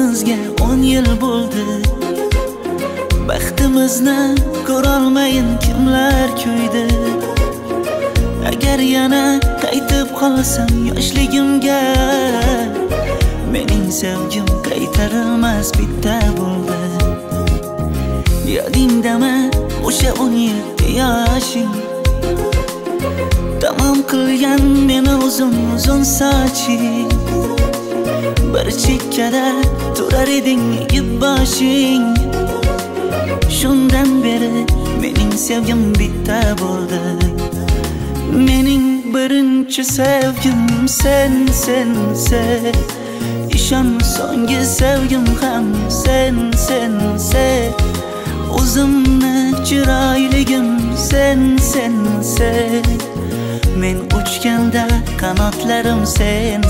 Ko'rganimizga 10 yil bo'ldi. Baxtimizni ko'rolmayin kimlar kuydi. Agar yana qaytib qolsam yoshligimga, mening sevgim qaytarilmas bitta bo'ldi. Yodingdami o'sha 17 yoshing? Tamom qilgan meni uzun soching. Bir chekkada turar eding egib boshing. Shundan beri mening sevgim bitta bo'ldi. Mening birinchi sevgim sen. İshon so'nggi sevgim ham sen. O'zimni chiroyligim sen. Men uchganda qanotlarim sen.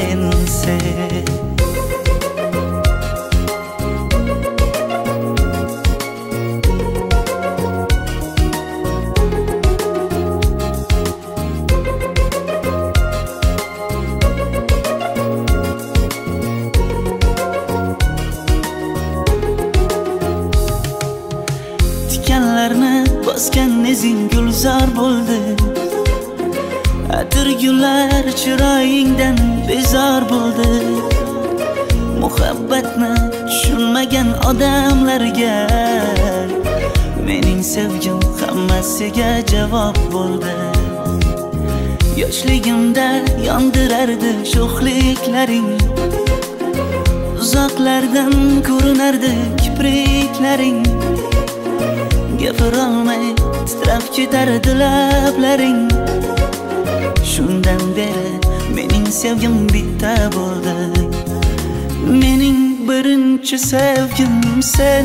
Tikanlarni bosgan izing gulzor bo'ldi. Atir gullar chiroyingdan bezor bo'ldi. Muhabbatni tushunmagan odamlarga mening sevgim hammasiga javob bo'ldi. Yoshligimda yondirardi sho'xliklaring, uzoqlardan ko'rinardi kipriklaring. Gapirolmay titrab ketardi lablaring. Shundan beri mening sevgim bitta bo'ldi. Mening birinchi sevgim sen.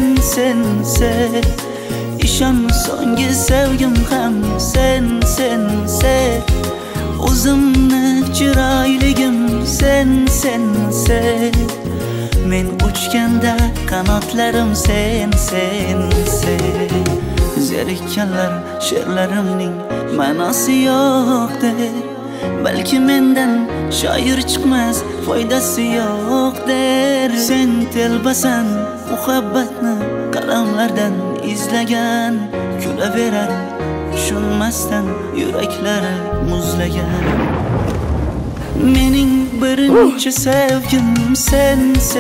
Ishon so'nggi sevgim ham sen. O'zimni chiroyligim sen. Men uchganda qanotlarim sen. Zerikkanlar she'rlarimning ma'nosi yo'qdir. Balki mendan shoir chiqmas, foydasi yo'qdir. Sen telbasan muhabbatni qalamlardan izlagan, kulaverar tushunmasdan yuraklari muzlagan. Mening birinchi sevgim sen.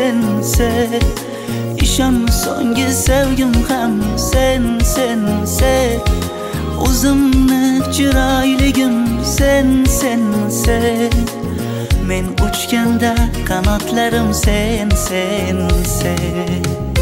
Ishon so'nggi sevgim ham sen. O'zimni chiroyligim sen. Men uchganda qanotlarim sen.